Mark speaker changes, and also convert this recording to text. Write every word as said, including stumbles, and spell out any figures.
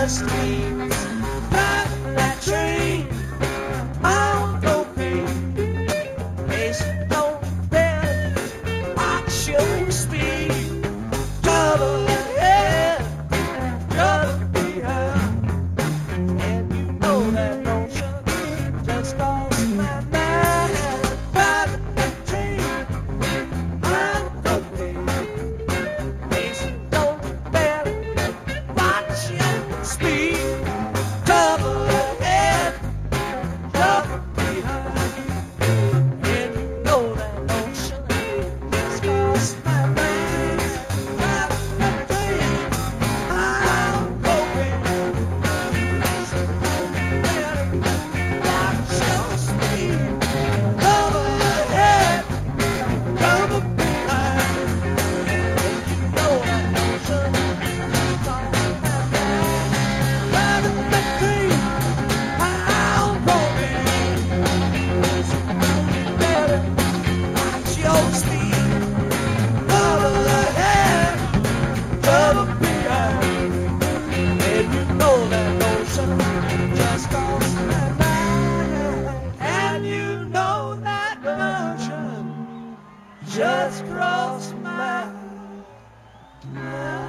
Speaker 1: the streets, driving that train. I'm hoping it's no bed. Watch your speed, trouble ahead, trouble behind. And you know that notion just lost my mind. Driving that train, I'm hoping it's no bed. Watch your speed, trouble ahead, trouble behind. And you know that notion just lost my mind. Driving that train, I'm hoping it's no better. Watch your speed, trouble ahead, trouble behind. And you know that notion just lost my mind. Driving that train, I'm hoping it's no better. Watch your speed, trouble ahead, trouble behind. And you know that notion just lost my mind. And you know that notion just crossed my mind.